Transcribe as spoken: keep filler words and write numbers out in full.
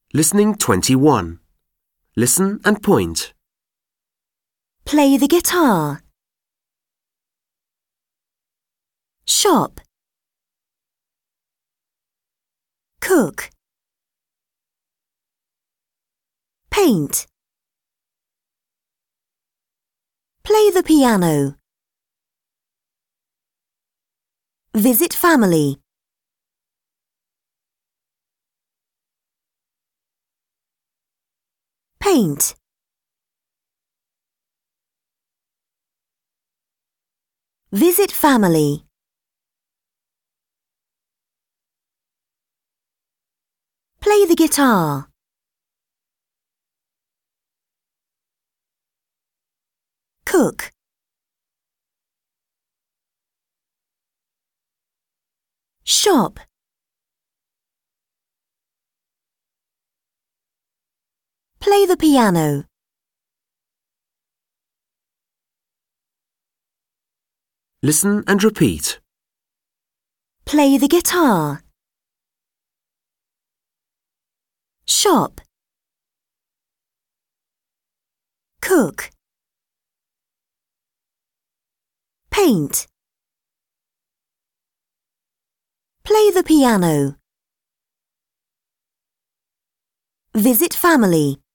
Listening twenty-one. Listen and point. Play the guitar. Shop. Cook. Paint. Play the piano. Visit family. Paint. Visit family. Play the guitar. Cook. Shop. Play the piano. Listen and repeat. Play the guitar. Shop. Cook. Paint. Play the piano. Visit family.